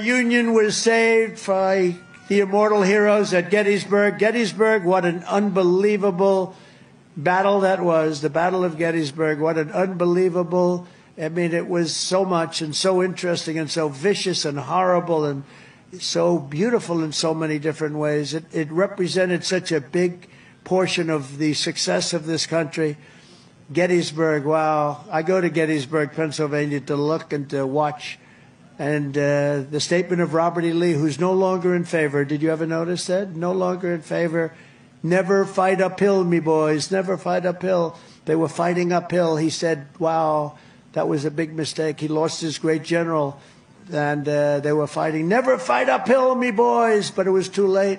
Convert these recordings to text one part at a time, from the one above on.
Union was saved by the immortal heroes at Gettysburg. Gettysburg, what an unbelievable battle that was. The Battle of Gettysburg, what an unbelievable, I mean, it was so much and so interesting and so vicious and horrible and so beautiful in so many different ways. It represented such a big portion of the success of this country. Gettysburg, wow. I go to Gettysburg, Pennsylvania to look and to watch. And the statement of Robert E. Lee, who's no longer in favor. Did you ever notice that? No longer in favor. Never fight uphill, me boys. Never fight uphill. They were fighting uphill. He said, wow, that was a big mistake. He lost his great general. And they were fighting. Never fight uphill, me boys. But it was too late.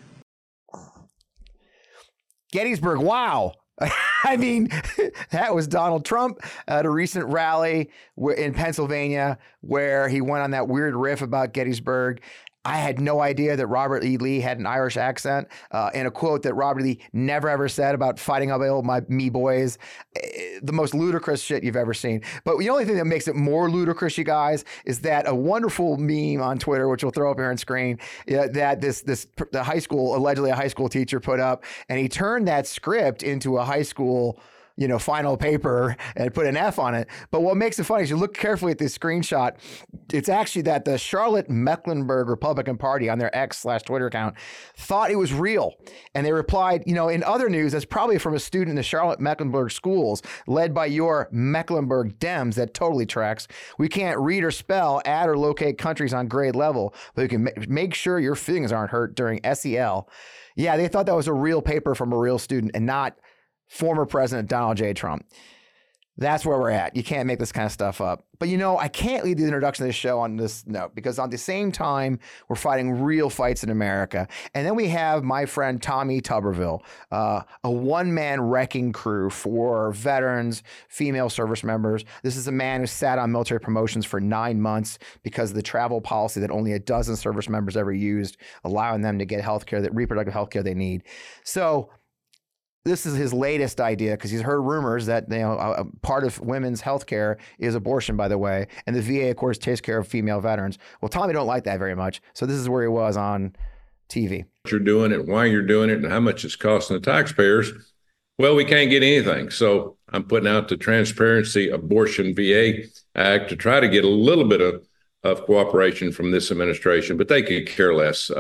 Gettysburg, wow. I mean, that was Donald Trump at a recent rally in Pennsylvania where he went on that weird riff about Gettysburg. I had no idea that Robert E. Lee had an Irish accent, and a quote that Robert E. Lee never ever said about fighting uphill, me boys. The most ludicrous shit you've ever seen. But the only thing that makes it more ludicrous, you guys, is that a wonderful meme on Twitter, which we'll throw up here on screen, that the high school, allegedly a high school teacher put up, and he turned that script into a high school final paper and put an F on it. But what makes it funny is you look carefully at this screenshot. It's actually that the Charlotte Mecklenburg Republican Party on their X/Twitter account thought it was real. And they replied, in other news, that's probably from a student in the Charlotte Mecklenburg schools led by your Mecklenburg Dems. That totally tracks. We can't read or spell, add or locate countries on grade level, but you can make sure your feelings aren't hurt during SEL. Yeah, they thought that was a real paper from a real student and not former President Donald J. Trump. That's where we're at. You can't make this kind of stuff up. But I can't leave the introduction of this show on this note, because at the same time, we're fighting real fights in America. And then we have my friend Tommy Tuberville, a one-man wrecking crew for veterans, female service members. This is a man who sat on military promotions for 9 months because of the travel policy that only a dozen service members ever used, allowing them to get reproductive health care they need. So this is his latest idea, because he's heard rumors that part of women's health care is abortion, by the way, and the VA, of course, takes care of female veterans. Well, Tommy don't like that very much, so this is where he was on TV. You're doing it, why you're doing it, and how much it's costing the taxpayers. Well, we can't get anything, so I'm putting out the Transparency Abortion VA Act to try to get a little bit of cooperation from this administration, but they could care less.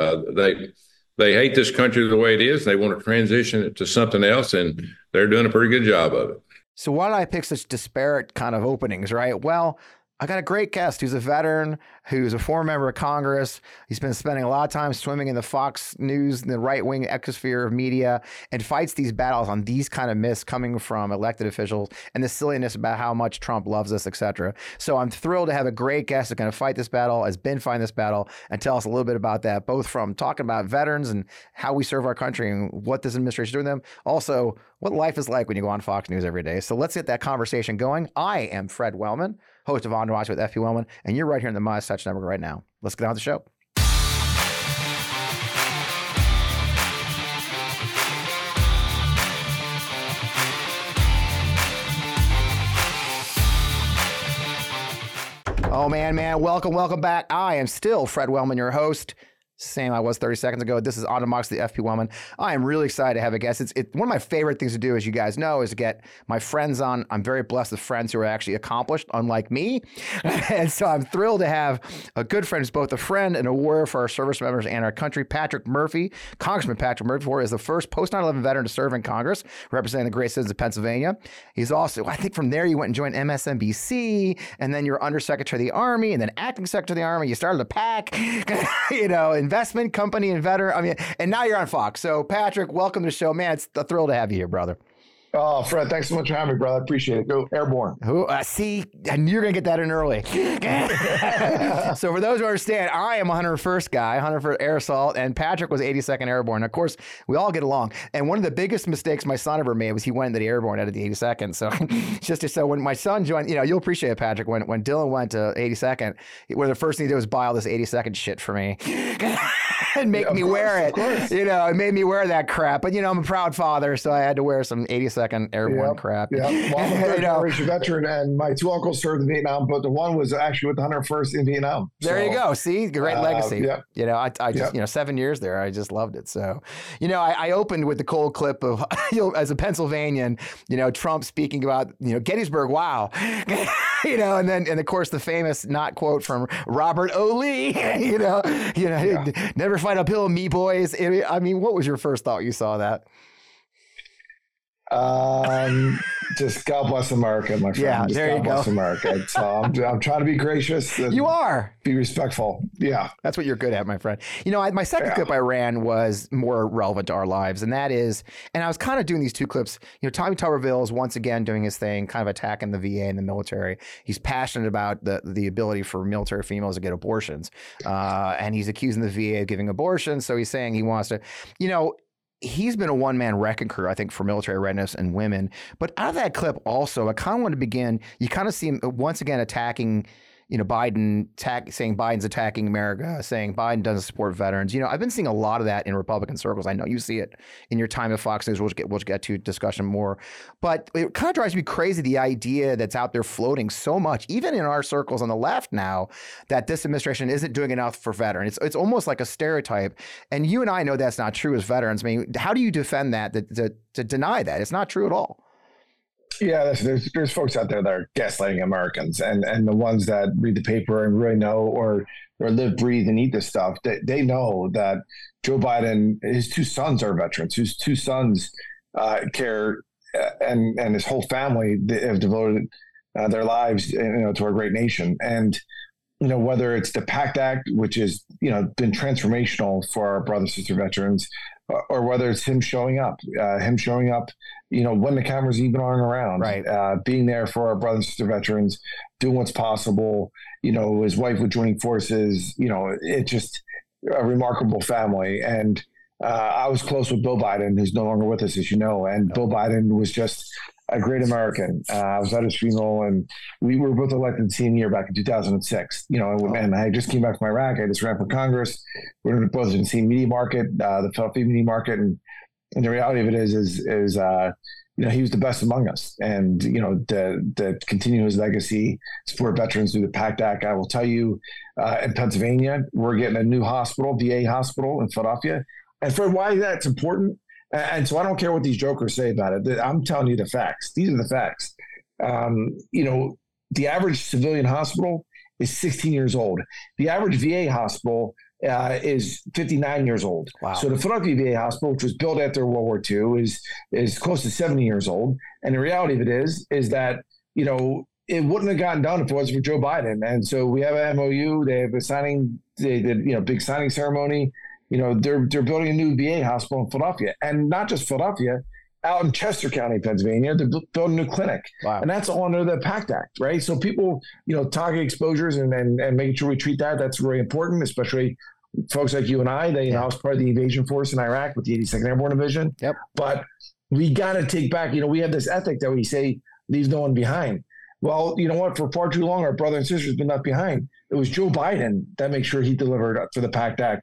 They hate this country the way it is. They want to transition it to something else, and they're doing a pretty good job of it. So why did I pick such disparate kind of openings, right? Well, I got a great guest who's a veteran, who's a former member of Congress. He's been spending a lot of time swimming in the Fox News and the right-wing exosphere of media, and fights these battles on these kind of myths coming from elected officials and the silliness about how much Trump loves us, etc. So I'm thrilled to have a great guest that's going to fight this battle, has been fighting this battle, and tell us a little bit about that, both from talking about veterans and how we serve our country and what this administration is doing them. Also, what life is like when you go on Fox News every day. So let's get that conversation going. I am Fred Wellman, host of On to Watch with FP Wellman, and you're right here in the Midas Touch Network right now. Let's get on with the show. Oh, man, welcome back. I am still Fred Wellman, your host. Same I was 30 seconds ago. This is On to Mox, the FP Wellman. I am really excited to have a guest. It's one of my favorite things to do, as you guys know, is to get my friends on. I'm very blessed with friends who are actually accomplished, unlike me. And so I'm thrilled to have a good friend who's both a friend and a warrior for our service members and our country, Patrick Murphy. Congressman Patrick Murphy is the first post-9/11 veteran to serve in Congress, representing the great citizens of Pennsylvania. He's also, I think from there you went and joined MSNBC, and then you're Undersecretary of the Army, and then Acting Secretary of the Army. You started a PAC, investment company and veteran. And now you're on Fox. So Patrick, welcome to the show, man. It's a thrill to have you here, brother. Oh, Fred, thanks so much for having me, brother. I appreciate it. Go Airborne. See, and you're going to get that in early. So for those who understand, I am 101st guy, 101st Air Assault, and Patrick was 82nd Airborne. Of course, we all get along. And one of the biggest mistakes my son ever made was he went into the Airborne out of the 82nd. So so when my son joined, you'll appreciate it, Patrick, when Dylan went to 82nd, one of the first things he did was buy all this 82nd shit for me. and make me wear it. Of course. You know, it made me wear that crap. But, you know, I'm a proud father, so I had to wear some 82nd Airborne crap. Yeah, well, I'm a third generation veteran, and my two uncles served in Vietnam, but the one was actually with the 101st in Vietnam. There you go. See, great legacy. Yep. You know, I just, you know, 7 years there, I just loved it. So, you know, I opened with the cold clip of, you know, as a Pennsylvanian, you know, Trump speaking about, you know, Gettysburg, wow. You know, and then, and of course, the famous not quote from Robert O. Lee, never fight uphill, me boys. I mean, what was your first thought you saw that? Just God bless America, my friend. Yeah, just there God you bless go. America. So I'm trying to be gracious. You are. Be respectful. Yeah. That's what you're good at, my friend. You know, my second clip I ran was more relevant to our lives, and that is, and I was kind of doing these two clips. You know, Tommy Tuberville is once again doing his thing, kind of attacking the VA and the military. He's passionate about the ability for military females to get abortions, and he's accusing the VA of giving abortions. So he's saying he wants to, you know. He's been a one-man wrecking crew, I think, for military readiness and women. But out of that clip also, I kind of want to begin, you kind of see him once again attacking, you know, Biden, saying Biden's attacking America, saying Biden doesn't support veterans. You know, I've been seeing a lot of that in Republican circles. I know you see it in your time at Fox News. We'll get to discussion more. But it kind of drives me crazy, the idea that's out there floating so much, even in our circles on the left now, that this administration isn't doing enough for veterans. It's almost like a stereotype. And you and I know that's not true as veterans. I mean, how do you defend that, to deny that? It's not true at all. Yeah, there's folks out there that are gaslighting Americans, and the ones that read the paper and really know or live, breathe, and eat this stuff, they know that Joe Biden, his two sons are veterans, whose two sons care, and his whole family have devoted their lives, you know, to our great nation. And you know, whether it's the PACT Act, which has, you know, been transformational for our brother sister veterans, or whether it's him showing up, you know, when the cameras even aren't around, right. Being there for our brother and sister veterans, doing what's possible, you know, his wife with joining forces, you know, it's just a remarkable family. And I was close with Bill Biden, who's no longer with us, as you know, and Bill Biden was just a great American. I was at his funeral, and we were both elected the same year back in 2006. You know, and I just came back from Iraq. I just ran for Congress. We were both in the same media market, the Philadelphia media market, and the reality of it is you know, he was the best among us. And you know, to continue his legacy, support veterans through the PACT Act. I will tell you, in Pennsylvania, we're getting a new hospital, VA hospital in Philadelphia. And for why that's important. And so I don't care what these jokers say about it. I'm telling you the facts. These are the facts. You know, the average civilian hospital is 16 years old. The average VA hospital is 59 years old. Wow. So the Philadelphia VA hospital, which was built after World War II, is close to 70 years old. And the reality of it is that, you know, it wouldn't have gotten done if it wasn't for Joe Biden. And so we have an MOU. They have a signing. They did, you know, big signing ceremony. You know, they're building a new VA hospital in Philadelphia, and not just Philadelphia, out in Chester County, Pennsylvania, they're building a new clinic. Wow. And that's all under the PACT Act, right? So people, you know, target exposures and making sure we treat that. That's really important, especially folks like you and I. That, you know, I was part of the invasion force in Iraq with the 82nd Airborne Division. Yep. But we got to take back, you know, we have this ethic that we say leaves no one behind. Well, you know what? For far too long, our brother and sisters been left behind. It was Joe Biden that made sure he delivered for the PACT Act,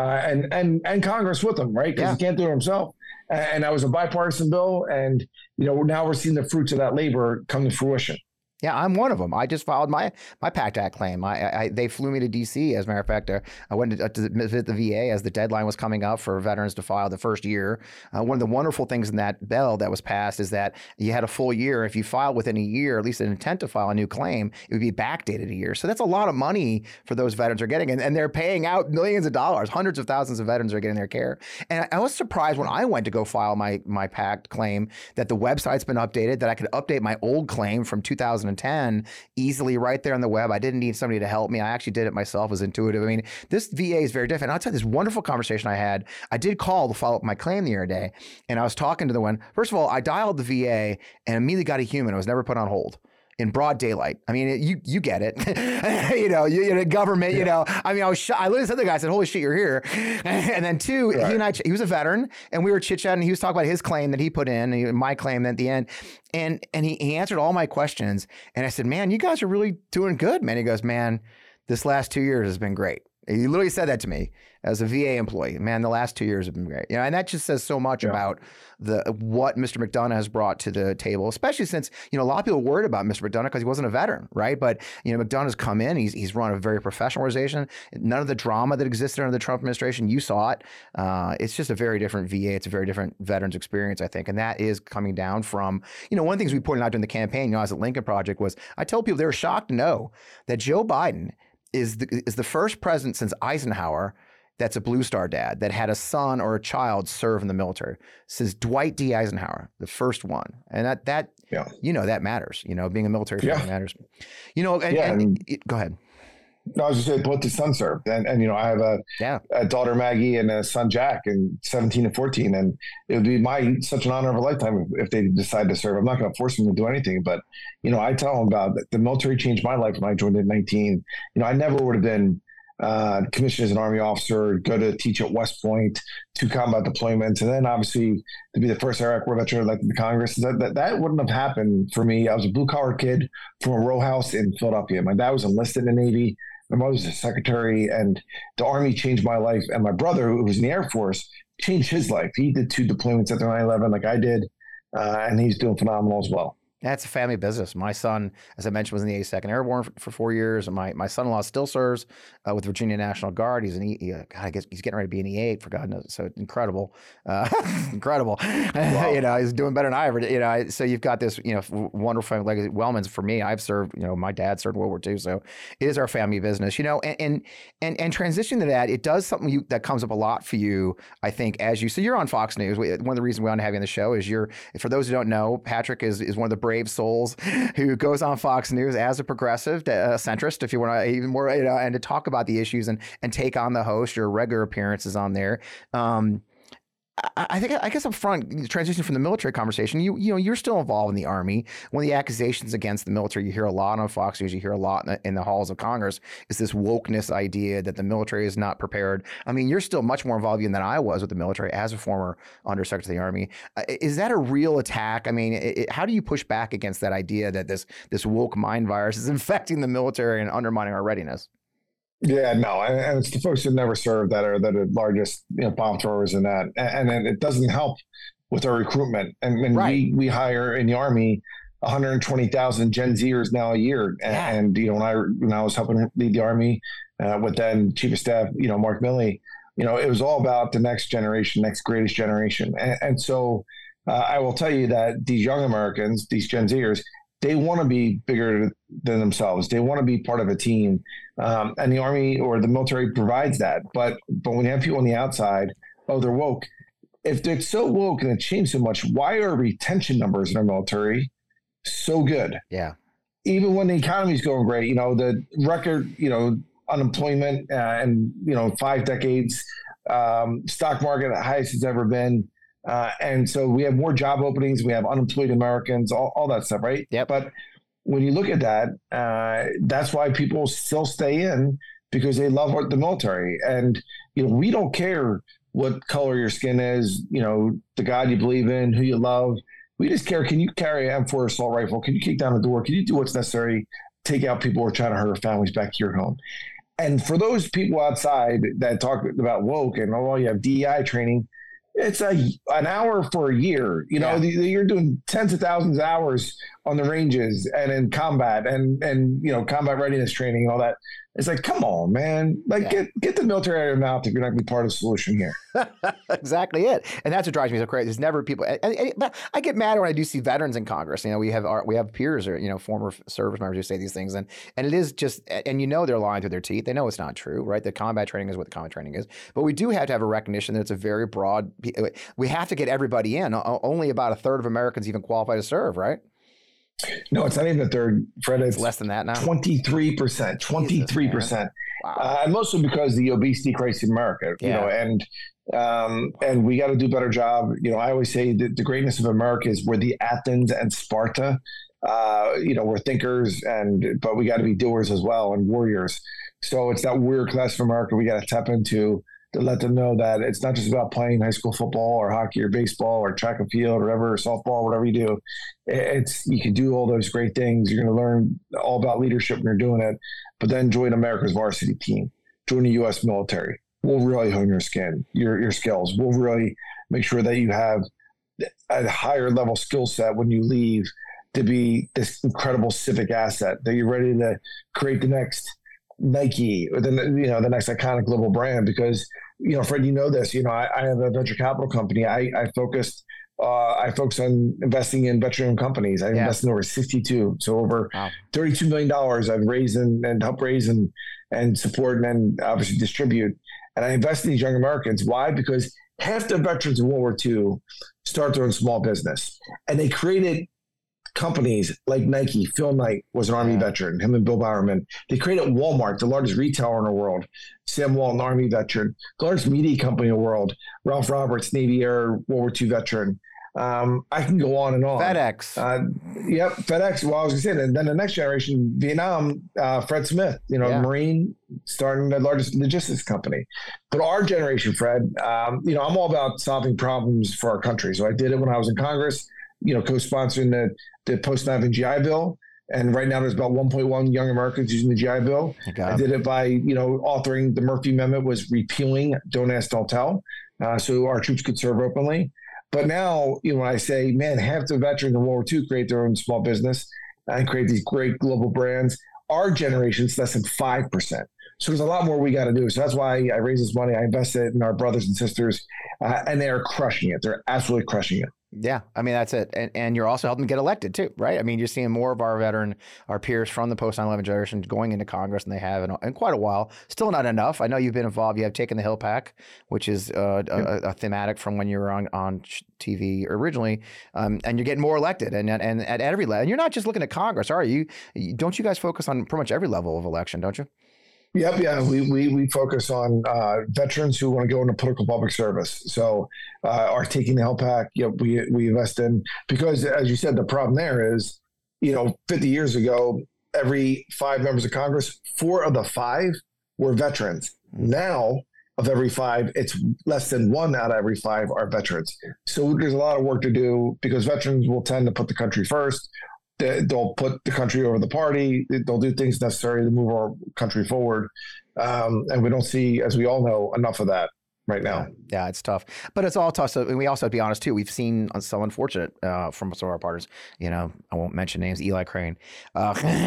and Congress with him, right? Because he can't do it himself. And that was a bipartisan bill, and you know, now we're seeing the fruits of that labor come to fruition. Yeah, I'm one of them. I just filed my PACT Act claim. They flew me to D.C. As a matter of fact, I went to visit the VA as the deadline was coming up for veterans to file the first year. One of the wonderful things in that bill that was passed is that you had a full year. If you filed within a year, at least an intent to file a new claim, it would be backdated a year. So that's a lot of money for those veterans are getting, and they're paying out millions of dollars. Hundreds of thousands of veterans are getting their care. And I was surprised when I went to go file my PACT claim that the website's been updated, that I could update my old claim from 2010 easily right there on the web. I didn't need somebody to help me. I actually did it myself. It was intuitive. I mean, this VA is very different. I'll tell you this wonderful conversation I had. I did call to follow up my claim the other day, and I was talking to the one. First of all, I dialed the VA and immediately got a human. I was never put on hold. In broad daylight. I mean, you get it. You know, you're in a government, you know. I mean, I was shocked. I literally said to the guy, I said, holy shit, you're here. And then two, he and I, he was a veteran, and we were chit-chatting. He was talking about his claim that he put in, and my claim at the end. And he answered all my questions. And I said, man, you guys are really doing good, man. He goes, man, this last 2 years has been great. He literally said that to me as a VA employee. Man, the last 2 years have been great. And that just says so much about what Mr. McDonough has brought to the table, especially since, a lot of people were worried about Mr. McDonough because he wasn't a veteran, right? But, McDonough's come in, he's run a very professional organization. None of the drama that existed under the Trump administration, you saw it. It's just a very different VA. It's a very different veterans experience, I think. And that is coming down from, one of the things we pointed out during the campaign, as a Lincoln Project was, I told people they were shocked to know that Joe Biden is the first president since Eisenhower that's a Blue Star dad that had a son or a child serve in the military. Since Dwight D. Eisenhower, the first one. And that that matters. Being a military family matters. Go ahead. No, I was just saying, both his sons served, and I have a daughter Maggie and a son Jack, and 17 and 14, and it would be such an honor of a lifetime if they decide to serve. I'm not going to force them to do anything, but I tell them about the military changed my life when I joined at 19. I never would have been commissioned as an Army officer, go to teach at West Point, 2 combat deployments, and then obviously to be the first Iraq War veteran elected to Congress. That wouldn't have happened for me. I was a blue collar kid from a row house in Philadelphia. My dad was enlisted in the Navy. My mother was a secretary, and the Army changed my life. And my brother, who was in the Air Force, changed his life. He did 2 deployments after 9/11 like I did, and he's doing phenomenal as well. That's a family business. My son, as I mentioned, was in the 82nd Airborne for 4 years. And my son-in-law still serves with Virginia National Guard. He's God, I guess he's getting ready to be an E8 for God knows. So incredible, incredible. Wow. He's doing better than I ever. So you've got this, wonderful family legacy. Wellman's for me. I've served. My dad served World War II, so it is our family business. And transitioning to that, it does something that comes up a lot for you. I think so you're on Fox News. One of the reasons we want to have you on the show is for those who don't know, Patrick is one of the brave souls who goes on Fox News as a progressive, centrist, if you want to even more, and to talk about the issues and take on the host. Your regular appearances on there. I guess up front, transition from the military conversation, you're still involved in the Army. One of the accusations against the military you hear a lot on Fox News, you hear a lot in the halls of Congress, is this wokeness idea that the military is not prepared. I mean, you're still much more involved than I was with the military as a former undersecretary of the Army. Is that a real attack? I mean, how do you push back against that idea that this woke mind virus is infecting the military and undermining our readiness? Yeah, no, and it's the folks that never served that are the largest bomb throwers in that, and it doesn't help with our recruitment. And right. we hire in the Army 120,000 Gen Zers now a year, and when I was helping lead the Army with then Chief of Staff Mark Milley, it was all about the next generation, next greatest generation, and so I will tell you that these young Americans, these Gen Zers, they want to be bigger than themselves. They want to be part of a team. And the Army or the military provides that. But when you have people on the outside, they're woke. If they're so woke and it's changed so much, why are retention numbers in our military so good? Yeah. Even when the economy is going great, the record, unemployment and 5 decades, stock market at the highest it's ever been. And so we have more job openings, we have unemployed Americans, all that stuff, right? Yeah. But when you look at that, that's why people still stay in, because they love the military. And, we don't care what color your skin is, the God you believe in, who you love. We just care, can you carry an M4 assault rifle? Can you kick down a door? Can you do what's necessary? Take out people who are trying to hurt our families back here at home. And for those people outside that talk about woke and, you have DEI training, it's an hour for a year. You're doing tens of thousands of hours on the ranges and in combat and combat readiness training and all that. It's like, come on, man! Get the military out of your mouth if you're not going to be part of the solution here. Exactly it, and that's what drives me so crazy. There's never people. But I get mad when I do see veterans in Congress. We have peers or former service members who say these things, and it is just, and they're lying through their teeth. They know it's not true, right? The combat training is what the combat training is, but we do have to have a recognition that it's a very broad. We have to get everybody in. Only about a third of Americans even qualify to serve, right? No, it's not even a third, Fred. It's less than that now. 23%. 23%. Wow. And mostly because the obesity crisis in America. And we got to do a better job. I always say that the greatness of America is we're the Athens and Sparta. We're thinkers, but we got to be doers as well and warriors. So it's that warrior class of America we got to tap into to let them know that it's not just about playing high school football or hockey or baseball or track and field or whatever, or softball, whatever you do. You can do all those great things. You're going to learn all about leadership when you're doing it, but then join America's varsity team. join the U.S. military. We'll really hone your skills. We'll really make sure that you have a higher level skill set when you leave to be this incredible civic asset, that you're ready to create the next Nike or the next iconic global brand. Because, Fred, this, I have a venture capital company. I focus on investing in veteran companies. I invested in over 62. So over $32 million I've raised and helped raise and support and then obviously distribute. And I invest in these young Americans. Why? Because half the veterans in World War II start their own small business. And they created companies like Nike. Phil Knight was an Army veteran, him and Bill Bowerman. They created Walmart, the largest retailer in the world. Sam Walton, Army veteran. The largest media company in the world. Ralph Roberts, Navy Air, World War II veteran. I can go on and on. FedEx. FedEx. Well, I was going to say, and then the next generation, Vietnam, Fred Smith, Marine, starting the largest logistics company. But our generation, Fred, I'm all about solving problems for our country. So I did it when I was in Congress, co-sponsoring the post-9/11 GI Bill. And right now there's about 1.1 young Americans using the GI Bill. I did it by, authoring the Murphy Amendment, was repealing Don't Ask, Don't Tell. So our troops could serve openly. But now, when I say, man, half the veterans in World War II create their own small business and create these great global brands, our generation's less than 5%. So there's a lot more we got to do. So that's why I raise this money. I invest it in our brothers and sisters, and they are crushing it. They're absolutely crushing it. Yeah, I mean, that's it. And you're also helping them get elected too, right? I mean, you're seeing more of our peers from the post-9/11 generation going into Congress, and they have in quite a while. Still not enough. I know you've been involved. You have taken the Hill PAC, which is a thematic from when you were on TV originally, and you're getting more elected and at every level. And you're not just looking at Congress, are you? Don't you guys focus on pretty much every level of election, don't you? Yep. Yeah. We focus on veterans who want to go into political public service. So are taking the Hill PAC. We invest in, because as you said, the problem there is, 50 years ago, every 5 members of Congress, 4 of the 5 were veterans. Now, of every 5, it's less than 1 out of every 5 are veterans. So there's a lot of work to do, because veterans will tend to put the country first. They'll put the country over the party. They'll do things necessary to move our country forward. And we don't see, as we all know, enough of that right now. Yeah, it's tough. But it's all tough. So, and we also, to be honest, too, we've seen some unfortunate from some of our partners. I won't mention names, Eli Crane, Dan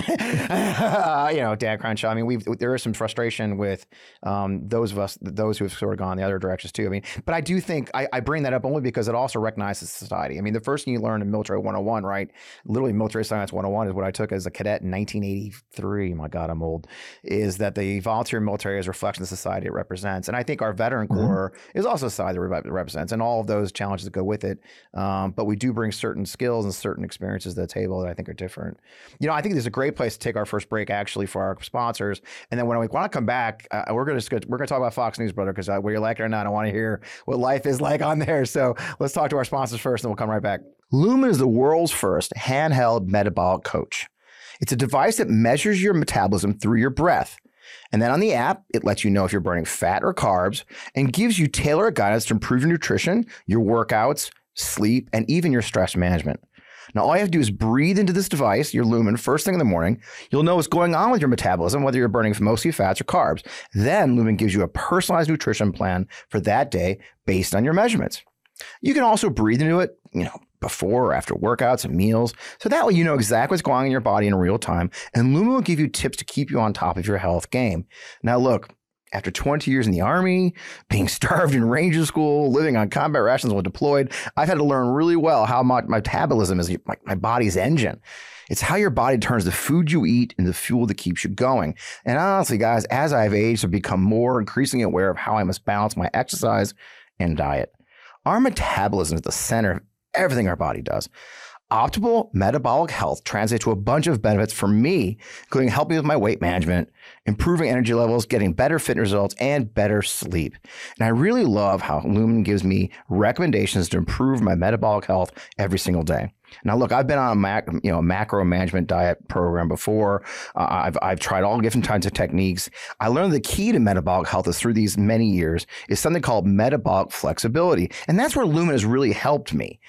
Crenshaw. I mean, there is some frustration with those of us, those who have sort of gone the other directions too. I mean, but I do think I bring that up only because it also recognizes society. I mean, the first thing you learn in Military 101, right? Literally Military Science 101 is what I took as a cadet in 1983. My God, I'm old. Is that the volunteer military is a reflection of the society it represents. And I think our veteran corps is also a side that represents, and all of those challenges that go with it. But we do bring certain skills and certain experiences to the table that I think are different. I think this is a great place to take our first break, actually, for our sponsors. And then when we want to come back, we're going to talk about Fox News, brother, because whether you like it or not, I want to hear what life is like on there. So let's talk to our sponsors first, and we'll come right back. Lumen is the world's first handheld metabolic coach. It's a device that measures your metabolism through your breath. And then on the app, it lets you know if you're burning fat or carbs and gives you tailored guidance to improve your nutrition, your workouts, sleep, and even your stress management. Now, all you have to do is breathe into this device, your Lumen, first thing in the morning. You'll know what's going on with your metabolism, whether you're burning mostly fats or carbs. Then Lumen gives you a personalized nutrition plan for that day based on your measurements. You can also breathe into it, before or after workouts and meals. So that way you know exactly what's going on in your body in real time. And Lumen will give you tips to keep you on top of your health game. Now, look, after 20 years in the Army, being starved in Ranger School, living on combat rations while deployed, I've had to learn really well how my metabolism is my body's engine. It's how your body turns the food you eat into the fuel that keeps you going. And honestly, guys, as I've aged, I've become more increasingly aware of how I must balance my exercise and diet. Our metabolism is the center of everything our body does. Optimal metabolic health translates to a bunch of benefits for me, including helping with my weight management, improving energy levels, getting better fitness results, and better sleep. And I really love how Lumen gives me recommendations to improve my metabolic health every single day. Now, look, I've been on a macro management diet program before. I've tried all different kinds of techniques. I learned the key to metabolic health is through these many years is something called metabolic flexibility. And that's where Lumen has really helped me.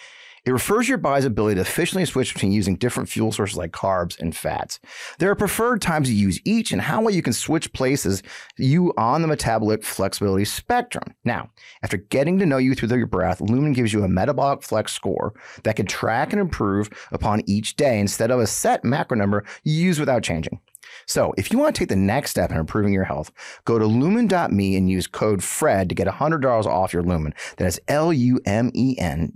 It refers your body's ability to efficiently switch between using different fuel sources like carbs and fats. There are preferred times to use each and how well you can switch places you on the metabolic flexibility spectrum. Now, after getting to know you through your breath, Lumen gives you a metabolic flex score that can track and improve upon each day instead of a set macro number you use without changing. So if you want to take the next step in improving your health, go to lumen.me and use code FRED to get $100 off your Lumen. That is LUMEN.me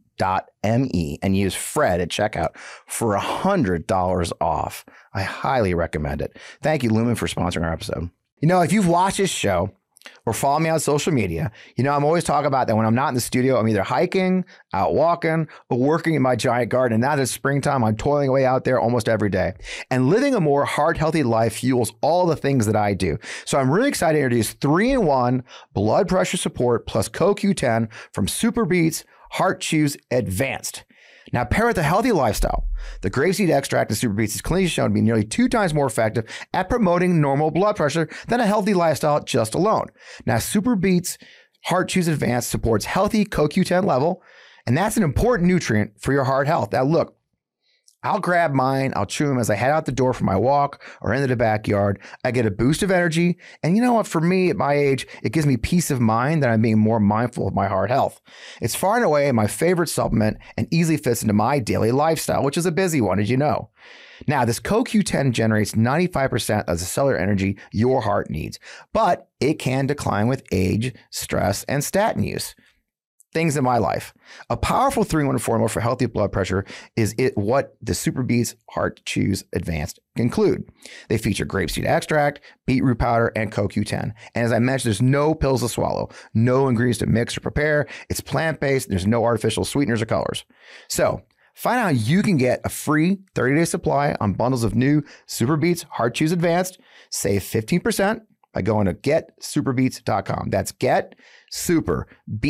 and use FRED at checkout for $100 off. I highly recommend it. Thank you, Lumen, for sponsoring our episode. You know, if you've watched this show or follow me on social media, you know, I'm always talking about that when I'm not in the studio, I'm either hiking, out walking, or working in my giant garden. And now that it's springtime, I'm toiling away out there almost every day. And living a more heart healthy life fuels all the things that I do. So I'm really excited to introduce 3-in-1 blood pressure support plus CoQ10 from Super Beats Heart Chews Advanced. Now, pair with a healthy lifestyle. The grapeseed extract in Super Beats is clinically shown to be nearly 2 times more effective at promoting normal blood pressure than a healthy lifestyle just alone. Now, Super Beats Heart Chews Advanced supports healthy CoQ10 level, and that's an important nutrient for your heart health. Now, look, I'll grab mine, I'll chew them as I head out the door for my walk or into the backyard. I get a boost of energy. And you know what? For me, at my age, it gives me peace of mind that I'm being more mindful of my heart health. It's far and away my favorite supplement and easily fits into my daily lifestyle, which is a busy one, as you know. Now, this CoQ10 generates 95% of the cellular energy your heart needs, but it can decline with age, stress, and statin use. Things in my life. A powerful 3-in-1 formula for healthy blood pressure is what the Super Beats Heart Chews Advanced include. They feature grapeseed extract, beetroot powder, and CoQ10. And as I mentioned, there's no pills to swallow, no ingredients to mix or prepare. It's plant-based. There's no artificial sweeteners or colors. So find out how you can get a free 30-day supply on bundles of new Super Beats Heart Chews Advanced. Save 15% by going to getsuperbeats.com. That's get super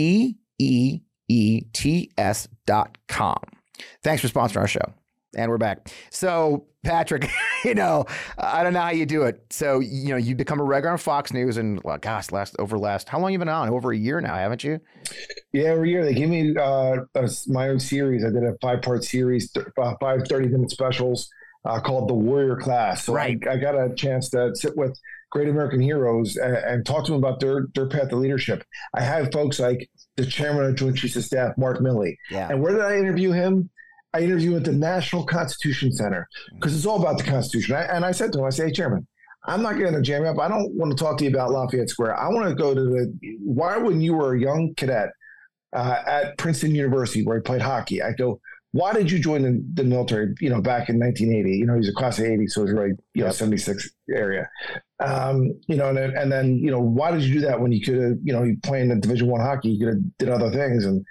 BEETS.com. Thanks for sponsoring our show. And we're back. So, Patrick, you know, I don't know how you do it. So, you know, you become a regular on Fox News and, well, gosh, how long you been on? Over a year now, haven't you? Yeah, every year. They gave me my own series. I did a 5-part series, 5 30-minute specials called The Warrior Class. So right. I got a chance to sit with great American heroes and talk to them about their path to leadership. I have folks like the chairman of Joint Chiefs of Staff, Mark Milley. Yeah. And where did I interview him? I interviewed at the National Constitution Center because it's all about the Constitution. And I said to him, I say, hey, Chairman, I'm not going to jam you up. I don't want to talk to you about Lafayette Square. I want to go to why when you were a young cadet at Princeton University where he played hockey, I go, why did you join the military, you know, back in 1980? You know, he's a class of 80, so he's really, you know, 76 area. You know, and then, you know, why did you do that when you could have, you know, you playing in Division I hockey, you could have did other things. And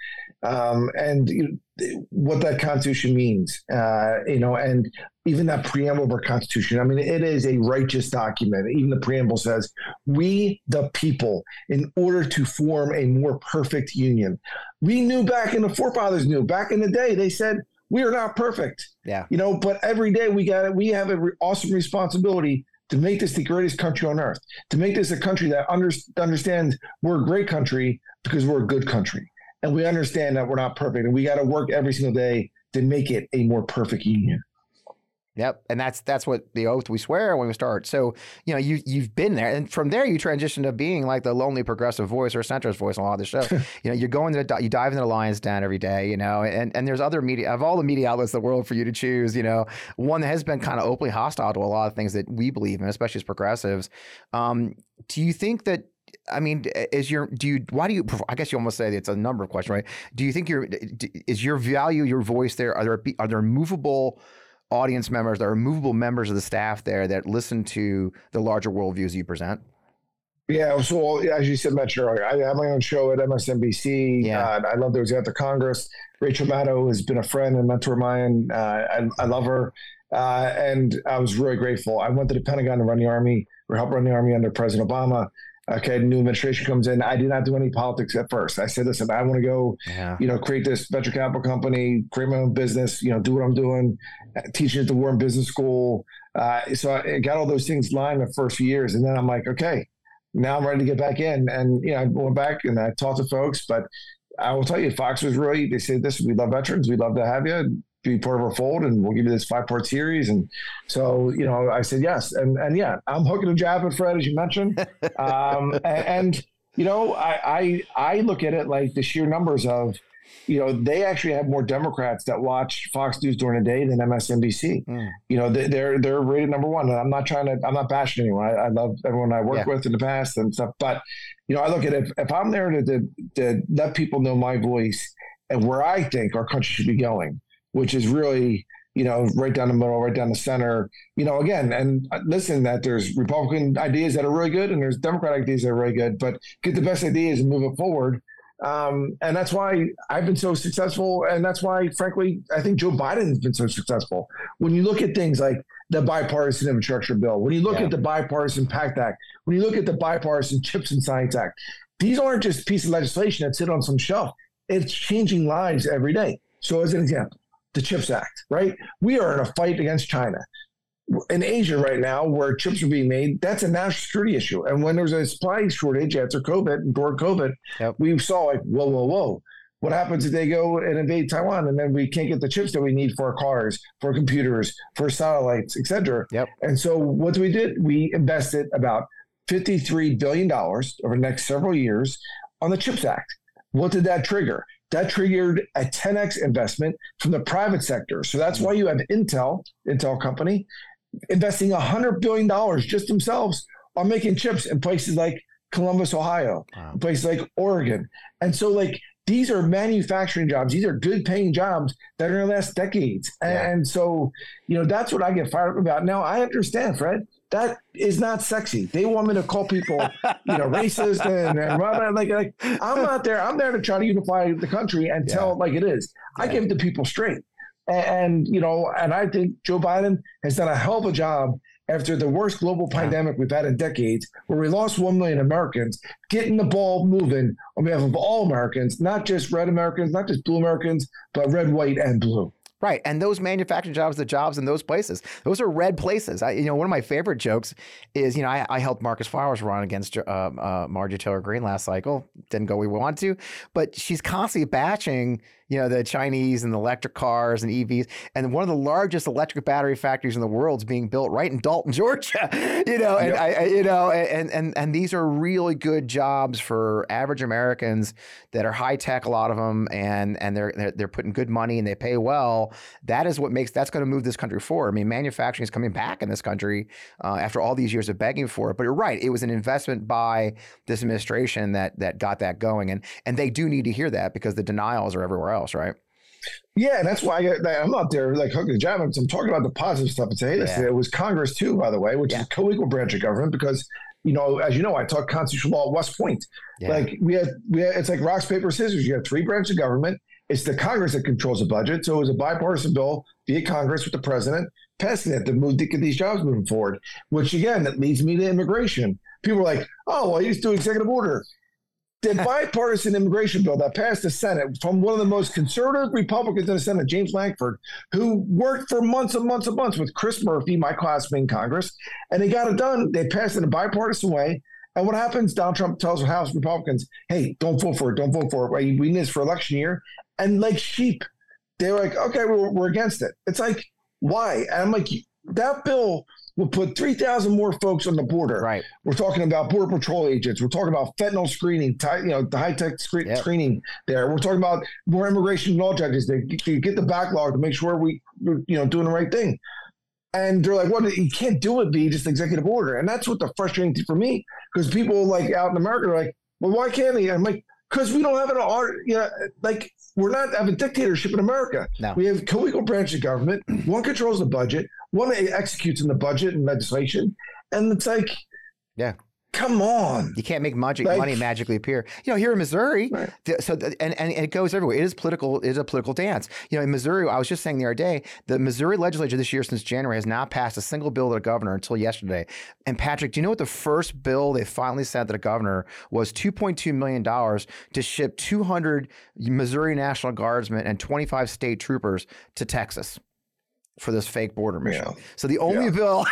you know, what that Constitution means, you know, and even that preamble of our Constitution. I mean, it is a righteous document. Even the preamble says, we, the people, in order to form a more perfect union. We knew back in the forefathers knew back in the day, they said, we are not perfect. Yeah. You know, but every day we have an awesome responsibility to make this the greatest country on earth, to make this a country that understands we're a great country because we're a good country. And we understand that we're not perfect, and we got to work every single day to make it a more perfect union. Yep, and that's what the oath we swear when we start. So, you know, you've been there, and from there you transition to being like the lonely progressive voice or centrist voice on a lot of the show. You know, you dive into the lion's den every day. You know, and there's other media of all the media outlets in the world for you to choose. You know, one that has been kind of openly hostile to a lot of things that we believe in, especially as progressives. Do you think that? I mean, why do you, I guess you almost say it's a number of questions, right? Do you think is your value, your voice there? Are there movable audience members, there are movable members of the staff there that listen to the larger worldviews you present? Yeah. So as you mentioned earlier, I have my own show at MSNBC. Yeah. I love those at the Congress. Rachel Maddow has been a friend and mentor of mine. I love her. And I was really grateful. I went to the Pentagon to run the Army or help run the Army under President Obama. Okay, new administration comes in. I did not do any politics at first. I said, listen, I want to go, you know, create this venture capital company, create my own business, you know, do what I'm doing, teaching at the Wharton Business School. So I got all those things lined the first few years. And then I'm like, okay, now I'm ready to get back in. And, you know, I went back and I talked to folks, but I will tell you, Fox was really, they said this, we love veterans. We'd love to have you be part of our fold, and we'll give you this 5-part series. And so, I said yes. And yeah, I'm hooking a jab at Fred, as you mentioned. I look at it like the sheer numbers of, they actually have more Democrats that watch Fox News during the day than MSNBC. They're rated number one. And I'm not bashing anyone. I love everyone I worked with in the past and stuff. But, I look at it, if I'm there to let people know my voice and where I think our country should be going, which is really, right down the middle, right down the center, again, and listen, that there's Republican ideas that are really good and there's Democratic ideas that are really good, but get the best ideas and move it forward. And that's why I've been so successful. And that's why, frankly, I think Joe Biden has been so successful. When you look at things like the bipartisan infrastructure bill, when you look at the bipartisan PACT Act, when you look at the bipartisan Chips and Science Act, these aren't just pieces of legislation that sit on some shelf. It's changing lives every day. So as an example, the CHIPS Act, right? We are in a fight against China. In Asia right now, where chips are being made, that's a national security issue. And when there's a supply shortage after COVID and during COVID, we saw like, whoa. What happens if they go and invade Taiwan and then we can't get the chips that we need for our cars, for computers, for satellites, et cetera? And so what we did, we invested about $53 billion over the next several years on the CHIPS Act. What did that trigger? That triggered a 10x investment from the private sector. So that's why you have Intel company, investing $100 billion just themselves on making chips in places like Columbus, Ohio, places like Oregon. And so these are manufacturing jobs. These are good paying jobs that are going to last decades. And so, that's what I get fired up about. Now, I understand, Fred, that is not sexy. They want me to call people, racist and I'm not there. I'm there to try to unify the country and tell it like it is. I give it to people straight. And I think Joe Biden has done a hell of a job after the worst global pandemic we've had in decades, where we lost 1 million Americans, getting the ball moving on behalf of all Americans, not just red Americans, not just blue Americans, but red, white, and blue. Right. And those manufacturing jobs, the jobs in those places, those are red places. One of my favorite jokes is, I helped Marcus Flowers run against Marjorie Taylor Greene last cycle. Didn't go where we want to, but she's constantly bashing, the Chinese and the electric cars and EVs. And one of the largest electric battery factories in the world is being built right in Dalton, Georgia, and these are really good jobs for average Americans that are high tech, a lot of them, and they're putting good money and they pay well. That is that's going to move this country forward. I mean, manufacturing is coming back in this country after all these years of begging for it. But you're right. It was an investment by this administration that got that going. And they do need to hear that because the denials are everywhere else, right? Yeah, and that's why I'm not there hooking the jab. I'm talking about the positive stuff and say, hey, it was Congress too, by the way, which is a co-equal branch of government because, as you know, I taught constitutional law at West Point. We had it's like rocks, paper, scissors. You have 3 branches of government. It's the Congress that controls the budget. So it was a bipartisan bill via Congress with the president passing it to get these jobs moving forward, which again, that leads me to immigration. People are like, oh, well, you just do executive order. The bipartisan immigration bill that passed the Senate from one of the most conservative Republicans in the Senate, James Lankford, who worked for months and months and months with Chris Murphy, my classmate in Congress, and they got it done. They passed it in a bipartisan way. And what happens? Donald Trump tells House Republicans, hey, don't vote for it. Don't vote for it. Right? We need this for election year. And like sheep, they're like, okay, we're against it. It's like, why? And I'm like, that bill will put 3,000 more folks on the border. Right. We're talking about Border Patrol agents. We're talking about fentanyl screening, the high-tech screening there. We're talking about more immigration law judges to get the backlog to make sure we're doing the right thing. And they're like, well, you can't do it, just executive order. And that's what the frustrating thing for me, because people out in America are like, well, why can't they? I'm like, because we don't have we're not have a dictatorship in America. No. We have co-equal branches of government. One controls the budget. One executes in the budget and legislation. And it's like, come on. You can't make money magically appear. Here in Missouri, right. And it goes everywhere. It is political. It is a political dance. In Missouri, I was just saying the other day, the Missouri legislature this year since January has not passed a single bill to the governor until yesterday. And Patrick, do you know what the first bill they finally sent to the governor was? $2.2 million to ship 200 Missouri National Guardsmen and 25 state troopers to Texas. for this fake border mission. Yeah. So the only bill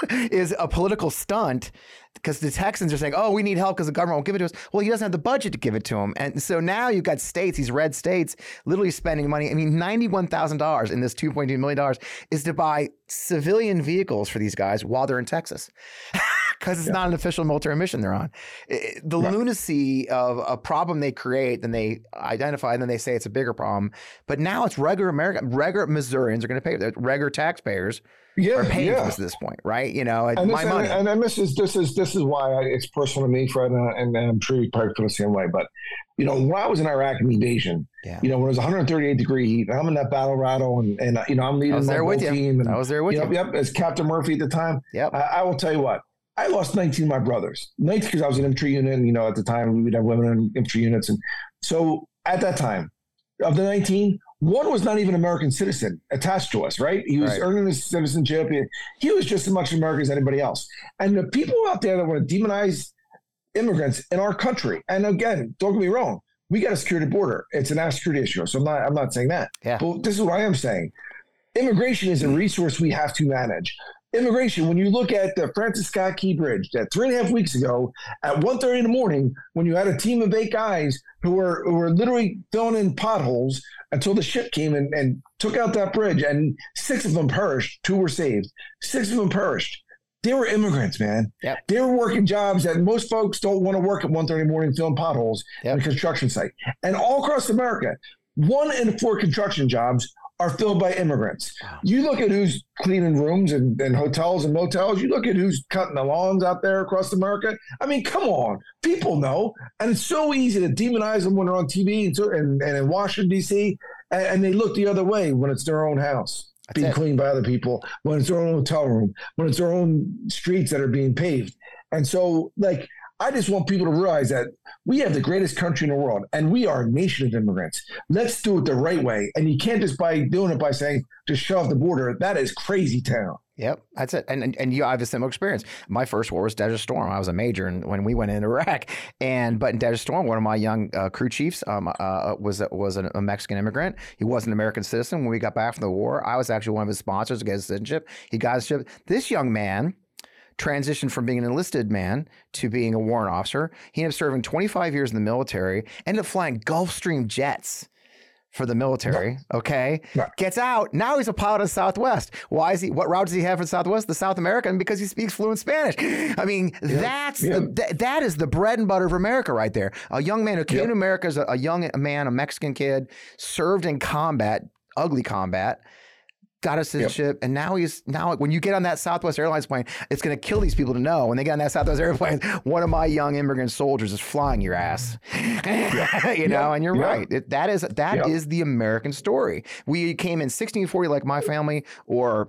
is a political stunt because the Texans are saying, oh, we need help because the government won't give it to us. Well, he doesn't have the budget to give it to them. And so now you've got states, these red states, literally spending money. I mean, $91,000 in this $2.2 million is to buy civilian vehicles for these guys while they're in Texas. Because it's not an official military mission they're on. The lunacy of a problem they create, then they identify, and then they say it's a bigger problem. But now it's regular Missourians are going to pay. Regular taxpayers are paying for this at this point, right? You know, and my money. And this is why it's personal to me, Fred, and I'm sure you probably feel the same way. But you know, when I was in Iraq in the invasion, you know, when it was 138-degree heat, and I'm in that battle rattle, and you know, I'm leading my whole team. And, I was there with you. Yep, as Captain Murphy at the time. Yep. I will tell you what. I lost 19 of my brothers. 19 because I was in infantry unit, and, you know, at the time we would have women in infantry units. And so at that time, of the 19, one was not even an American citizen attached to us, right? He was earning his citizenship. He was just as much American as anybody else. And the people out there that want to demonize immigrants in our country, and again, don't get me wrong, we got a security border. It's a national security issue. So I'm not saying that. Yeah. But this is what I am saying. Immigration is a resource we have to manage. Immigration, when you look at the Francis Scott Key Bridge, that 3.5 weeks ago at 1:30 in the morning, when you had a team of 8 guys who were literally filling in potholes until the ship came and took out that bridge, and 6 of them perished, 2 were saved. 6 of them perished. They were immigrants, man. Yep. They were working jobs that most folks don't want to work at 1:30 in the morning filling potholes in a construction site. And all across America, 1 in 4 construction jobs are filled by immigrants. Wow. You look at who's cleaning rooms and hotels and motels. You look at who's cutting the lawns out there across America. I mean, come on. People know. And it's so easy to demonize them when they're on TV and in Washington, D.C., and they look the other way when it's their own house being cleaned by other people, when it's their own hotel room, when it's their own streets that are being paved. And so, like, I just want people to realize that we have the greatest country in the world, and we are a nation of immigrants. Let's do it the right way. And you can't just by doing it by saying, just shut off the border. That is crazy town. Yep, that's it. And you have a similar experience. My first war was Desert Storm. I was a major when we went into Iraq. But in Desert Storm, one of my young crew chiefs was a Mexican immigrant. He wasn't an American citizen. When we got back from the war, I was actually one of his sponsors to get his citizenship. He got his citizenship. This young man transitioned from being an enlisted man to being a warrant officer. He ended up serving 25 years in the military, ended up flying Gulfstream jets for the military. Okay. Gets out. Now he's a pilot of Southwest. Why is he? What route does he have for Southwest? The South American, because he speaks fluent Spanish. I mean, that is the bread and butter of America right there. A young man who came to America as a young man, a Mexican kid, served in combat, ugly combat, got a citizenship, and now when you get on that Southwest Airlines plane, it's going to kill these people to know. When they get on that Southwest airplane, one of my young immigrant soldiers is flying your ass. You know, and you're right. That is the American story. We came in 1640 like my family, or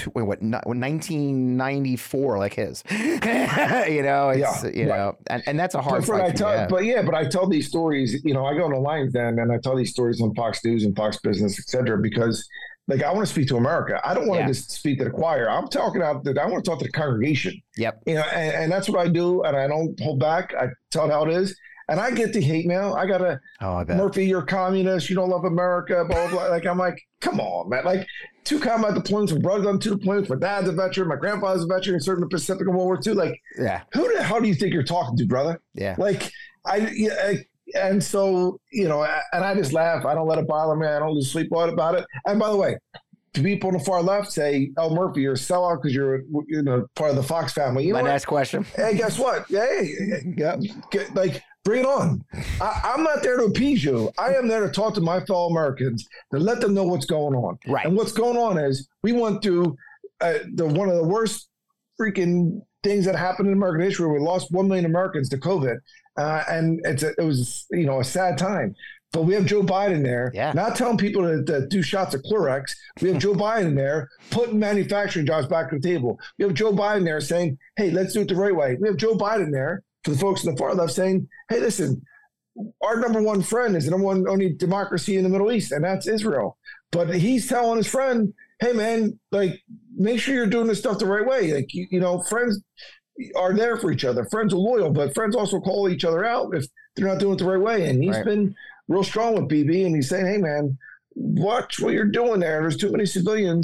1994 like his. You know, it's you know, and that's a hard fight. But I tell these stories. You know, I go on the lines then, and I tell these stories on Fox News and Fox Business, etc. Because, like, I want to speak to America. I don't want to just speak to the choir. I'm talking out that I want to talk to the congregation. Yep. You know, and that's what I do, and I don't hold back. I tell it how it is. And I get the hate mail. I got Murphy, you're a communist. You don't love America, blah, blah, blah. Like, I'm like, come on, man. Like, 2 combat deployments, my brother's on 2 deployments, my dad's a veteran, my grandfather's a veteran, he served in the Pacific in World War II. Like, who the hell do you think you're talking to, brother? Yeah. Like, and so, you know, and I just laugh. I don't let it bother me. I don't lose sleep about it. And by the way, people on the far left say, "Oh, Murphy, you're a sellout because you're, you know, part of the Fox family." You know my next question. Hey, guess what? Like, bring it on. I'm not there to appease you. I am there to talk to my fellow Americans to let them know what's going on. Right. And what's going on is we went through one of the worst freaking things that happened in American history. We lost 1 million Americans to COVID, and it was you know, a sad time. But we have Joe Biden there, not telling people to do shots of Clorox. We have Joe Biden there putting manufacturing jobs back on the table. We have Joe Biden there saying, "Hey, let's do it the right way." We have Joe Biden there for the folks on the far left saying, "Hey, listen, our number one friend is the number one only democracy in the Middle East, and that's Israel." But he's telling his friend, "Hey, man, like, make sure you're doing this stuff the right way. Like, you know, friends are there for each other. Friends are loyal, but friends also call each other out if they're not doing it the right way." And he's been real strong with BB, and he's saying, "Hey, man, watch what you're doing there. There's too many civilians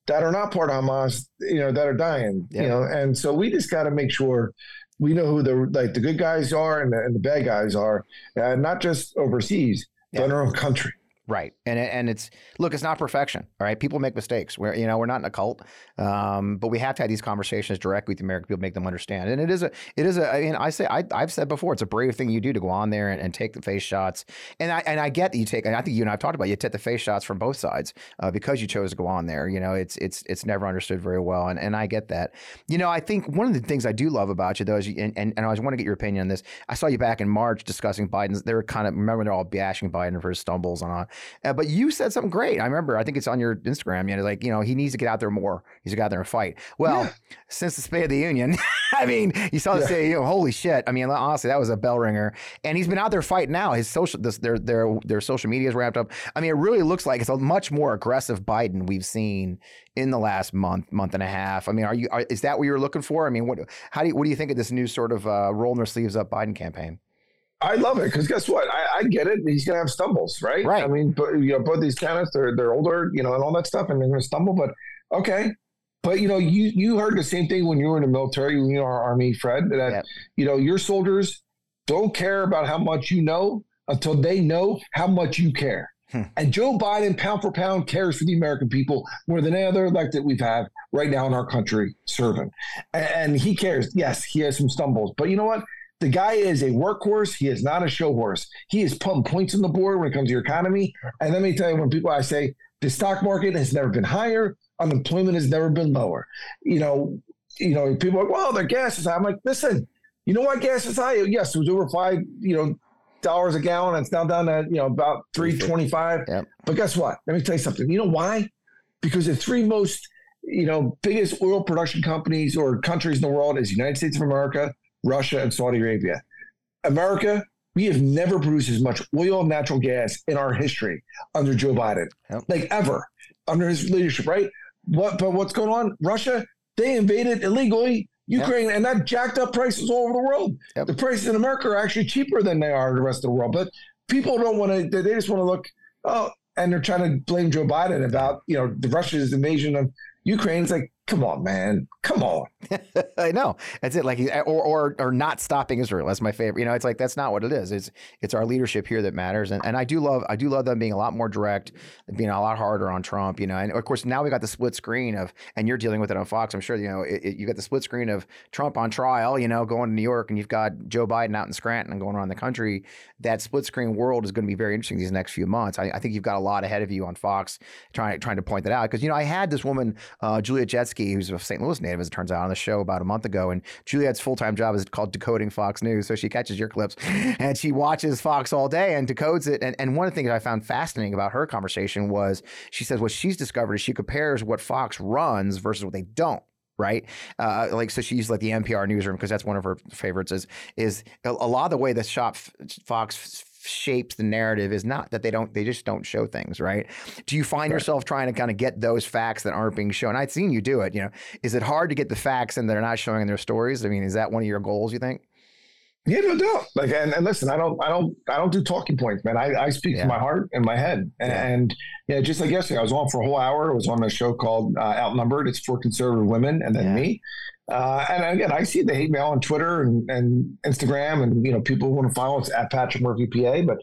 that are not part of Hamas, that are dying, and so we just got to make sure we know who the good guys are and the bad guys are, not just overseas, but in our own country. Right. And it's not perfection. All right. People make mistakes. We're not in a cult. But we have to have these conversations directly with the American people, make them understand. And I've said before, it's a brave thing you do to go on there and take the face shots. And I get that and I think you and I've talked about, you take the face shots from both sides, because you chose to go on there. It's never understood very well. And I get that. I think one of the things I do love about you though is and I want to get your opinion on this. I saw you back in March discussing Biden's, they were remember they're all bashing Biden for his stumbles and all. But you said something great. I remember, I think it's on your Instagram. He needs to get out there more. He needs to get out there and fight. Well, since the State of the Union, I mean, you saw the State, holy shit. I mean, honestly, that was a bell ringer. And he's been out there fighting now. His their social media is ramped up. I mean, it really looks like it's a much more aggressive Biden we've seen in the last month and a half. I mean, is that what you were looking for? I mean, what do you think of this new sort of rolling their sleeves up Biden campaign? I love it because guess what? I get it. He's gonna have stumbles, right? Right. I mean, but both these candidates, they're older, and all that stuff, and they're gonna stumble. But okay, but you heard the same thing when you were in the military, when you were Army, Fred. That your soldiers don't care about how much you know until they know how much you care. And Joe Biden, pound for pound, cares for the American people more than any other elected we've had right now in our country serving, and he cares. Yes, he has some stumbles, but you know what? The guy is a workhorse. He is not a show horse. He is putting points on the board when it comes to your economy. And let me tell you, I say the stock market has never been higher, unemployment has never been lower. People are like, well, their gas is high. I'm like, listen, you know why gas is high? Yes, it was over $5 a gallon. It's now down to about $3.25. Yep. But guess what? Let me tell you something. You know why? Because the three most biggest oil production companies or countries in the world is the United States of America, Russia, and Saudi Arabia. America, we have never produced as much oil and natural gas in our history under Joe Biden, ever, under his leadership, right? But what's going on? Russia, they invaded illegally Ukraine, and that jacked up prices all over the world. The prices in America are actually cheaper than they are in the rest of the world. But people don't want to, they just want to look, and they're trying to blame Joe Biden about, the Russia's invasion of Ukraine. It's like, come on, man. Come on. I know. That's it. Like, or not stopping Israel. That's my favorite. It's like, that's not what it is. It's our leadership here that matters. And I do love them being a lot more direct, being a lot harder on Trump, and of course now we got the split screen and you're dealing with it on Fox. I'm sure, you got the split screen of Trump on trial, going to New York, and you've got Joe Biden out in Scranton and going around the country. That split screen world is going to be very interesting these next few months. I think you've got a lot ahead of you on Fox trying to point that out. Because, I had this woman, Juliet Jetsky, who's a St. Louis native, as it turns out, on the show about a month ago. And Juliet's full-time job is called decoding Fox News. So she catches your clips and she watches Fox all day and decodes it. And one of the things I found fascinating about her conversation was she says what she's discovered is she compares what Fox runs versus what they don't. Right. So she used the NPR newsroom because that's one of her favorites is a lot of the way that Fox shapes the narrative is not that they just don't show things. Right. Do you find yourself trying to kind of get those facts that aren't being shown? I'd seen you do it. Is it hard to get the facts and they're not showing in their stories? I mean, is that one of your goals, you think? Yeah, no doubt. And listen, I don't do talking points, man. I speak from my heart and my head. And just like yesterday, I was on for a whole hour. I was on a show called Outnumbered. It's for conservative women and then me. And again, I see the hate mail on Twitter and Instagram, and people want to follow us at Patrick Murphy PA. But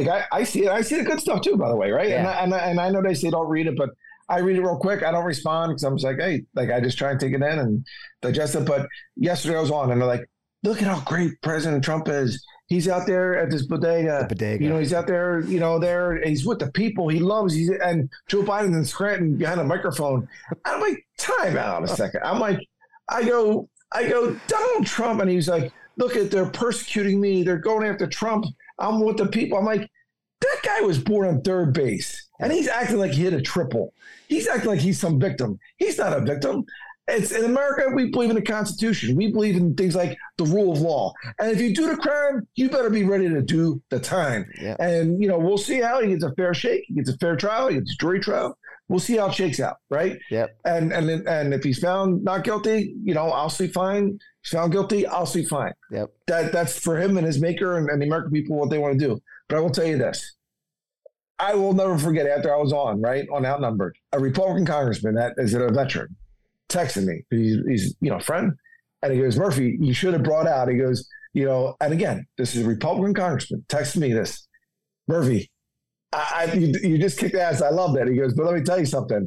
I see it. I see the good stuff too, by the way, right? Yeah. And I know they say don't read it, but I read it real quick. I don't respond because I'm just like, hey, I just try and take it in and digest it. But yesterday I was on, and they're like, look at how great President Trump is. He's out there at this bodega. He's out there, he's with the people he loves. And Joe Biden in Scranton behind a microphone. I'm like, time out a second. I'm like, I go, Donald Trump. And he's like, look they're persecuting me. They're going after Trump. I'm with the people. I'm like, that guy was born on third base and he's acting like he hit a triple. He's acting like he's some victim. He's not a victim. It's in America, we believe in the Constitution. We believe in things like the rule of law. And if you do the crime, you better be ready to do the time. Yeah. And, we'll see how he gets a fair shake. He gets a fair trial. He gets a jury trial. We'll see how it shakes out, right? Yep. And if he's found not guilty, I'll sleep fine. If he's found guilty, I'll sleep fine. Yep. That's for him and his maker and the American people what they want to do. But I will tell you this. I will never forget after I was on Outnumbered, a Republican congressman that is a veteran texted me. He's friend. And he goes, Murphy, you should have brought out. He goes, and again, this is a Republican congressman. Text me this. Murphy, you just kicked ass. I love that. He goes, but let me tell you something.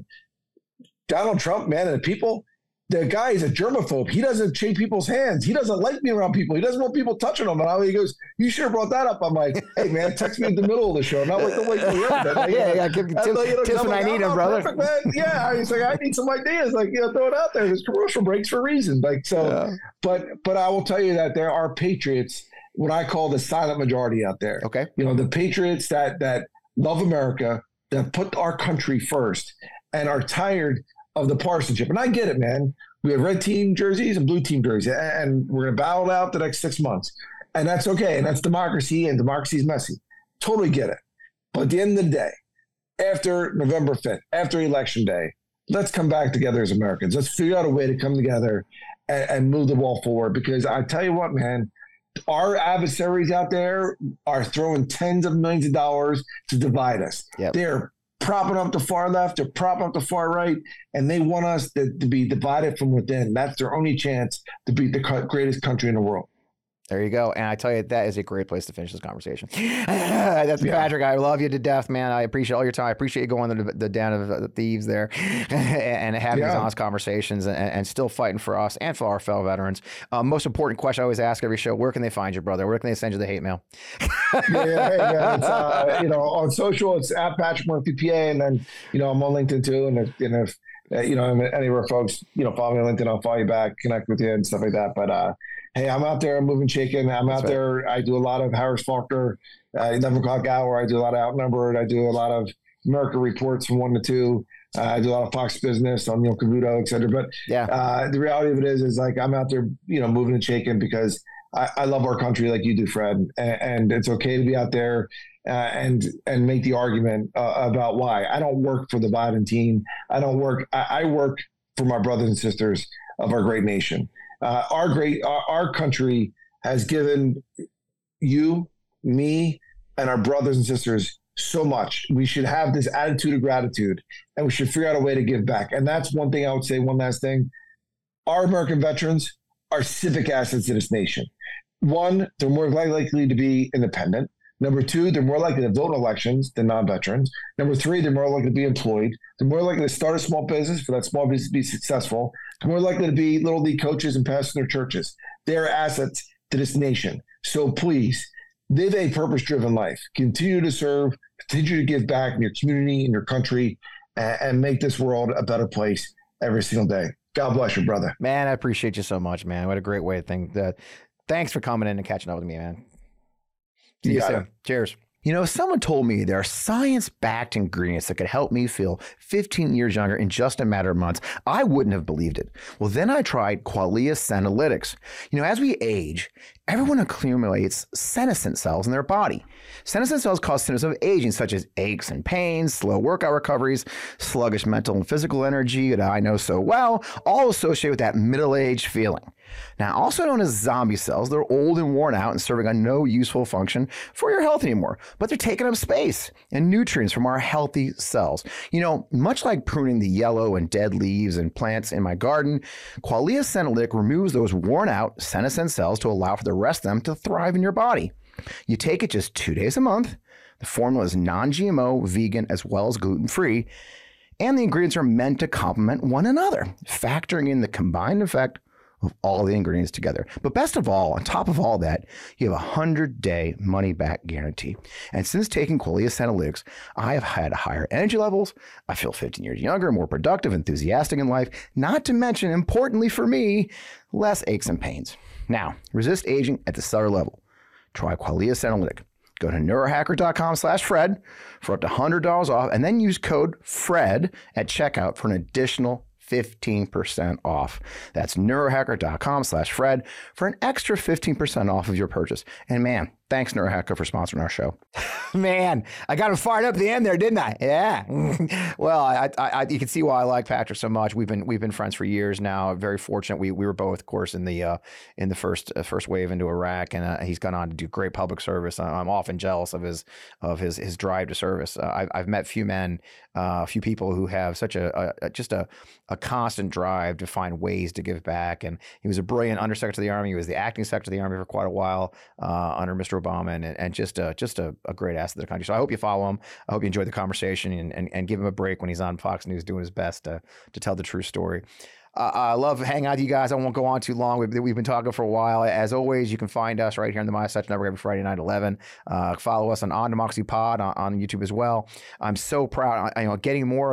Donald Trump, man, and the people, the guy is a germaphobe. He doesn't shake people's hands. He doesn't like being around people. He doesn't want people touching him. And he goes, you should have brought that up. I'm like, hey, man, text me in the middle of the show. Not like the way you heard that. Yeah, give tips when I need them, brother. Perfect, man. Yeah, he's like, I need some ideas. Like, throw it out there. There's commercial breaks for a reason. Like, so, yeah. But I will tell you that there are patriots, what I call the silent majority out there. Okay. The patriots that love America, that put our country first and are tired of the partisanship. And I get it, man. We have red team jerseys and blue team jerseys, and we're going to battle it out the next 6 months. And that's okay. And that's democracy, and democracy is messy. Totally get it. But at the end of the day, after November 5th, after Election Day, let's come back together as Americans. Let's figure out a way to come together and move the ball forward. Because I tell you what, man, our adversaries out there are throwing tens of millions of dollars to divide us. Yep. They're propping up the far left, they're propping up the far right, and they want us to be divided from within. That's their only chance to beat the greatest country in the world. There you go. And I tell you, that is a great place to finish this conversation. That's Patrick. I love you to death, man. I appreciate all your time. I appreciate you going to the Den of the Thieves there and having these honest conversations and still fighting for us and for our fellow veterans. Most important question I always ask every show, where can they find you, brother? Where can they send you the hate mail? Hey, man, it's, on social, it's at Patrick Murphy PA. And then, I'm on LinkedIn too. And if anywhere folks, follow me on LinkedIn, I'll follow you back, connect with you and stuff like that. But, hey, I'm out there, I'm moving, shaking. I'm out there. I do a lot of Harris Faulkner, 11 o'clock hour. I do a lot of Outnumbered. I do a lot of America Reports from 1 to 2. I do a lot of Fox Business on Cavuto, et cetera. But the reality of it is like I'm out there, moving and shaking because I love our country like you do, Fred. And it's okay to be out there and make the argument about why. I don't work for the Biden team. I work for my brothers and sisters of our great nation. Our country has given you, me, and our brothers and sisters so much. We should have this attitude of gratitude, and we should figure out a way to give back. And that's one thing I would say. One last thing: our American veterans are civic assets to this nation. One, they're more likely to be independent. Number two, they're more likely to vote in elections than non-veterans. Number three, they're more likely to be employed. They're more likely to start a small business for that small business to be successful. They're more likely to be little league coaches and pastors in their churches. They're assets to this nation. So please, live a purpose-driven life. Continue to serve. Continue to give back in your community, in your country, and make this world a better place every single day. God bless you, brother. Man, I appreciate you so much, man. What a great way to think that. Thanks for coming in and catching up with me, man. See you soon. Cheers. Someone told me there are science-backed ingredients that could help me feel 15 years younger in just a matter of months. I wouldn't have believed it. Well, then I tried Qualia Senolytics. As we age, everyone accumulates senescent cells in their body. Senescent cells cause symptoms of aging, such as aches and pains, slow workout recoveries, sluggish mental and physical energy that I know so well, all associated with that middle-aged feeling. Now, also known as zombie cells, they're old and worn out and serving a no useful function for your health anymore, but they're taking up space and nutrients from our healthy cells. Much like pruning the yellow and dead leaves and plants in my garden, Qualia Senolytic removes those worn out senescent cells to allow for the rest of them to thrive in your body. You take it just 2 days a month. The formula is non-GMO, vegan, as well as gluten-free, and the ingredients are meant to complement one another, factoring in the combined effect of all the ingredients together. But best of all, on top of all that, you have a 100-day money-back guarantee. And since taking Qualia Senolytics, I have had higher energy levels. I feel 15 years younger, more productive, enthusiastic in life. Not to mention, importantly for me, less aches and pains. Now, resist aging at the cellular level. Try Qualia Senolytic. Go to neurohacker.com/Fred for up to $100 off, and then use code FRED at checkout for an additional 15% off. That's neurohacker.com/Fred for an extra 15% off of your purchase. And man, thanks Neurohacker for sponsoring our show. Man, I got him fired up at the end there, didn't I? Yeah. Well, I you can see why I like Patrick so much. We've been friends for years now. Very fortunate. We were both, of course, in the first wave into Iraq, and he's gone on to do great public service. I'm often jealous of his drive to service. I've met few men, few people who have such just a constant drive to find ways to give back. And he was a brilliant undersecretary of the Army. He was the acting secretary of the Army for quite a while under Mr. Obama, and just a great asset to the country. So I hope you follow him. I hope you enjoyed the conversation and give him a break when he's on Fox News doing his best to tell the true story. I love hanging out with you guys. I won't go on too long. We've been talking for a while. As always, you can find us right here on the My Such Network every Friday night at 11. Follow us on Democracy Pod on YouTube as well. I'm so proud. Getting more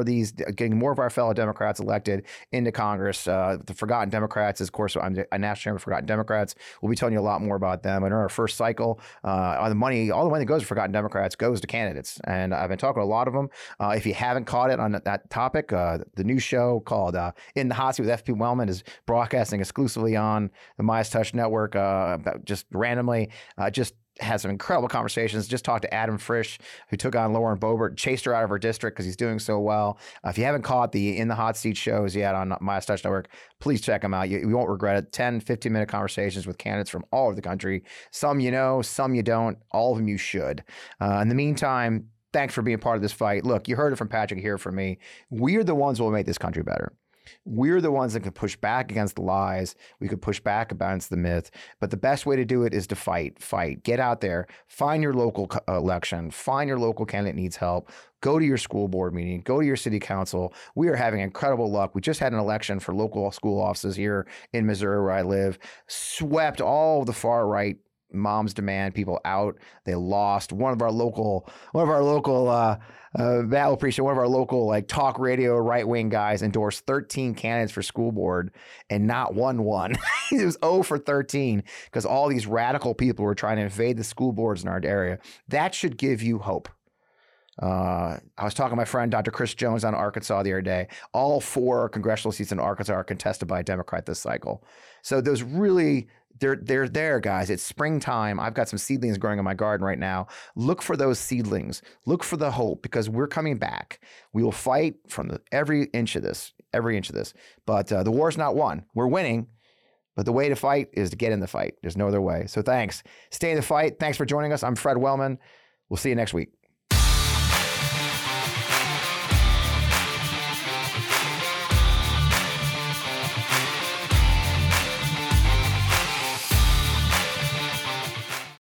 of our fellow Democrats elected into Congress. The Forgotten Democrats, of course, I'm a national chairman of Forgotten Democrats. We'll be telling you a lot more about them. And in our first cycle, all the money that goes to Forgotten Democrats goes to candidates. And I've been talking to a lot of them. If you haven't caught it on that topic, the new show called In the Hot Seat with FP Wellman is broadcasting exclusively on the Midas Touch Network, just randomly. Just had some incredible conversations. Just talked to Adam Frisch, who took on Lauren Boebert, chased her out of her district because he's doing so well. If you haven't caught the In the Hot Seat shows yet on Midas Touch Network, please check them out. You won't regret it. 10, 15-minute conversations with candidates from all over the country. Some you know, some you don't. All of them you should. In the meantime, thanks for being part of this fight. Look, you heard it from Patrick, here from me. We're the ones who will make this country better. We're the ones that can push back against the lies. We could push back against the myth. But the best way to do it is to fight. Get out there. Find your local election. Find your local candidate needs help. Go to your school board meeting. Go to your city council. We are having incredible luck. We just had an election for local school offices here in Missouri, where I live. Swept all of the far right Moms Demand people out. They lost. One of our local battle precinct, one of our local talk radio right wing guys endorsed 13 candidates for school board, and not one won. It was 0 for 13 because all these radical people were trying to invade the school boards in our area. That should give you hope. I was talking to my friend Dr. Chris Jones on Arkansas the other day. All 4 congressional seats in Arkansas are contested by a Democrat this cycle. So those really, they're there, guys. It's springtime. I've got some seedlings growing in my garden right now. Look for those seedlings. Look for the hope, because we're coming back. We will fight from every inch of this. But the war's not won. We're winning. But the way to fight is to get in the fight. There's no other way. So thanks. Stay in the fight. Thanks for joining us. I'm Fred Wellman. We'll see you next week.